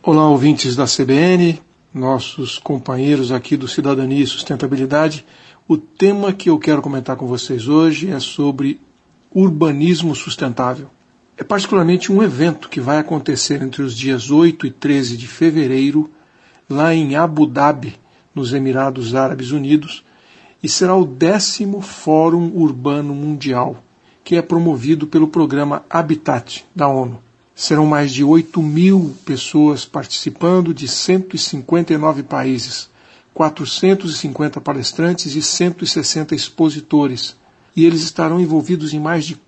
Olá, ouvintes da CBN, nossos companheiros aqui do Cidadania e Sustentabilidade. O tema que eu quero comentar com vocês hoje é sobre urbanismo sustentável. É particularmente um evento que vai acontecer entre os dias 8 e 13 de fevereiro, lá em Abu Dhabi, nos Emirados Árabes Unidos, e será o 10º Fórum Urbano Mundial, que é promovido pelo programa Habitat da ONU. Serão mais de 8.000 pessoas participando de 159 países, 450 palestrantes e 160 expositores. E eles estarão envolvidos em mais de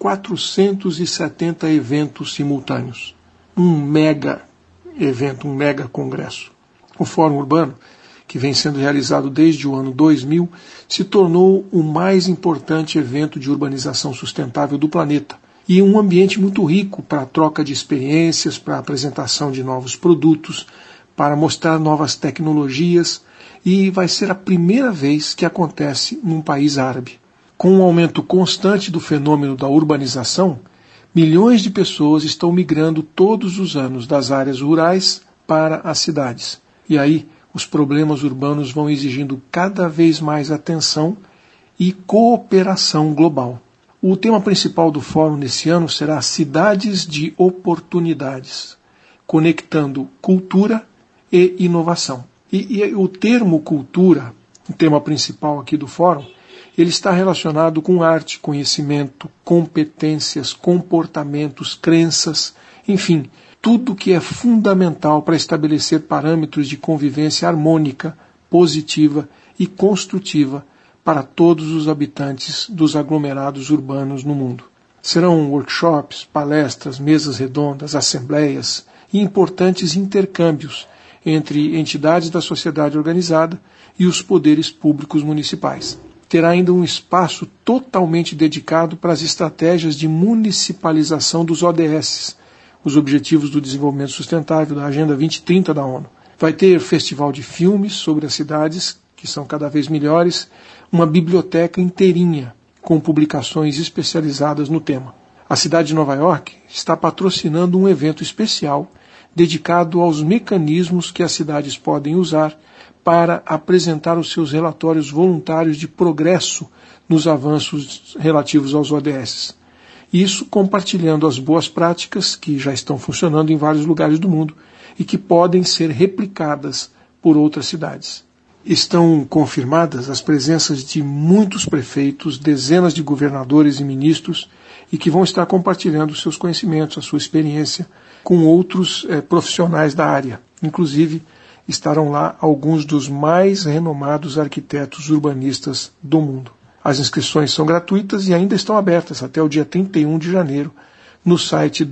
470 eventos simultâneos. Um mega evento, um mega congresso. O Fórum Urbano, que vem sendo realizado desde o ano 2000, se tornou o mais importante evento de urbanização sustentável do planeta. E um ambiente muito rico para a troca de experiências, para a apresentação de novos produtos, para mostrar novas tecnologias, e vai ser a primeira vez que acontece num país árabe. Com um aumento constante do fenômeno da urbanização, milhões de pessoas estão migrando todos os anos das áreas rurais para as cidades. E aí, os problemas urbanos vão exigindo cada vez mais atenção e cooperação global. O tema principal do fórum nesse ano será Cidades de Oportunidades, conectando cultura e inovação. E o termo cultura, o tema principal aqui do fórum, ele está relacionado com arte, conhecimento, competências, comportamentos, crenças, enfim, tudo que é fundamental para estabelecer parâmetros de convivência harmônica, positiva e construtiva para todos os habitantes dos aglomerados urbanos no mundo. Serão workshops, palestras, mesas redondas, assembleias e importantes intercâmbios entre entidades da sociedade organizada e os poderes públicos municipais. Terá ainda um espaço totalmente dedicado para as estratégias de municipalização dos ODS, os Objetivos do Desenvolvimento Sustentável da Agenda 2030 da ONU. Vai ter festival de filmes sobre as cidades, que são cada vez melhores, uma biblioteca inteirinha com publicações especializadas no tema. A cidade de Nova York está patrocinando um evento especial dedicado aos mecanismos que as cidades podem usar para apresentar os seus relatórios voluntários de progresso nos avanços relativos aos ODS. Isso compartilhando as boas práticas que já estão funcionando em vários lugares do mundo e que podem ser replicadas por outras cidades. Estão confirmadas as presenças de muitos prefeitos, dezenas de governadores e ministros, e que vão estar compartilhando seus conhecimentos, a sua experiência, com outros profissionais da área. Inclusive, estarão lá alguns dos mais renomados arquitetos urbanistas do mundo. As inscrições são gratuitas e ainda estão abertas até o dia 31 de janeiro no site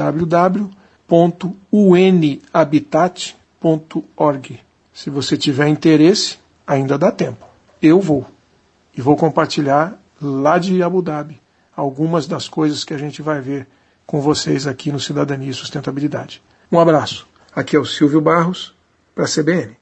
www.unhabitat.org. Se você tiver interesse, ainda dá tempo. Eu vou. E vou compartilhar lá de Abu Dhabi algumas das coisas que a gente vai ver com vocês aqui no Cidadania e Sustentabilidade. Um abraço. Aqui é o Silvio Barros, para a CBN.